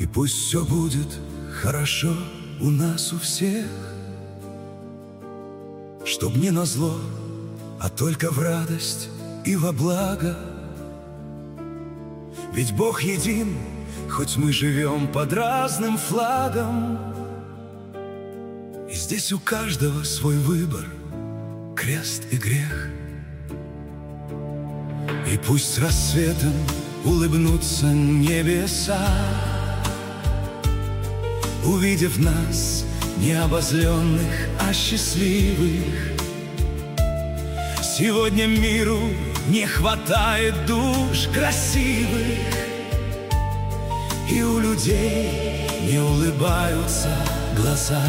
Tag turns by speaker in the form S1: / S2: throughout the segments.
S1: пусть все будет хорошо у нас у всех, чтоб не назло, а только в радость и во благо. Ведь Бог един, хоть мы живем под разным флагом, и здесь у каждого свой выбор, крест и грех. И пусть с рассветом улыбнутся небеса, увидев нас, не обозленных, а счастливых. Сегодня миру не хватает душ красивых, и у людей не улыбаются глаза.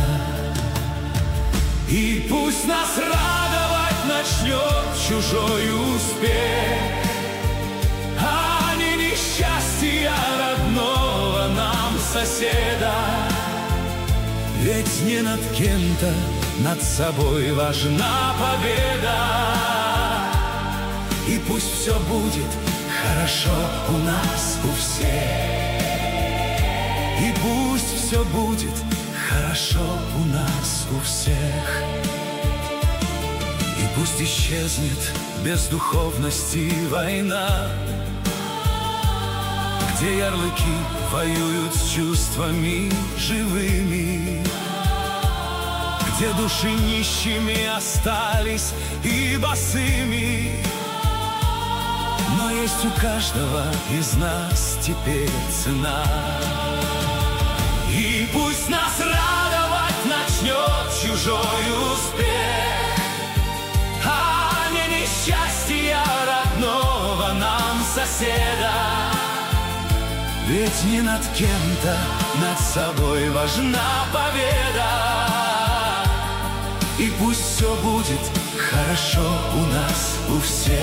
S1: И пусть нас радовать начнет чужой успех, а не несчастья родного нам соседа. Ведь не над кем-то, над собой важна победа. И пусть все будет хорошо у нас у всех, и пусть все будет хорошо у нас у всех. И пусть исчезнет без духовности война, где ярлыки воюют с чувствами живыми, где души нищими остались и босыми. Но есть у каждого из нас теперь цена. И пусть нас радовать начнет чужой успех, а не несчастье родного нам соседа. Ведь не над кем-то, над собой важна победа. И пусть все будет хорошо у нас у всех,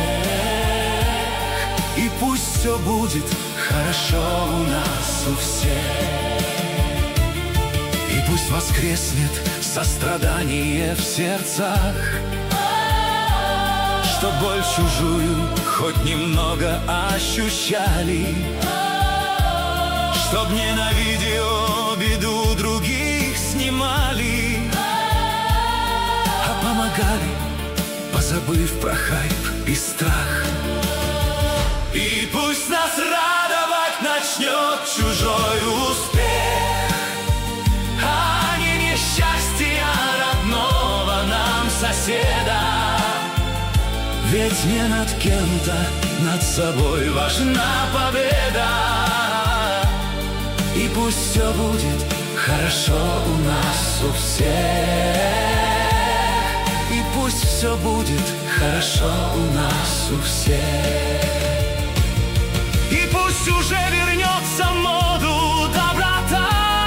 S1: и пусть все будет хорошо у нас у всех. И пусть воскреснет сострадание в сердцах, чтоб боль чужую хоть немного ощущали, чтоб ненавидя беду других снимали, а помогали, позабыв про хайп и страх. И пусть нас радовать начнет чужой успех, а не несчастье родного нам соседа. Ведь не над кем-то, над собой важна победа. И пусть все будет хорошо у нас у всех, и пусть все будет хорошо у нас у всех. И пусть уже вернется в моду доброта,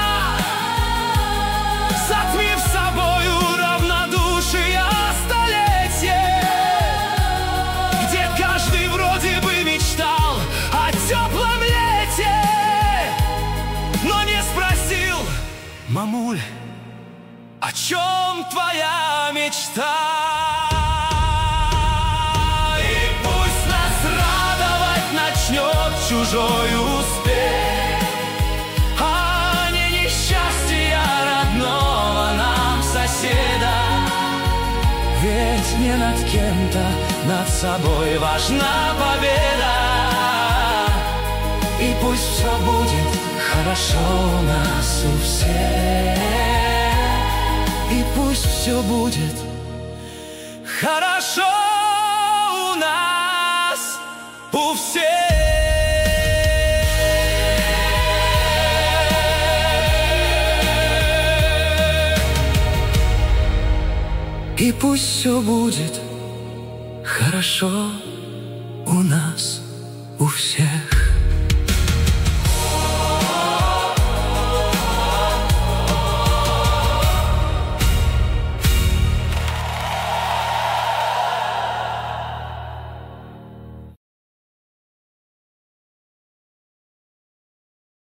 S1: затмив собою равнодушие столетия, где каждый вроде бы мечтал о теплом лете, но не спросил: мамуль, о чем твоя мечта? И пусть нас радовать начнет чужой успех, а не несчастье родного нам соседа. Ведь не над кем-то, над собой важна победа. И пусть все будет хорошо у нас у всех, и пусть все будет хорошо у нас у всех. И пусть все будет хорошо у нас у всех.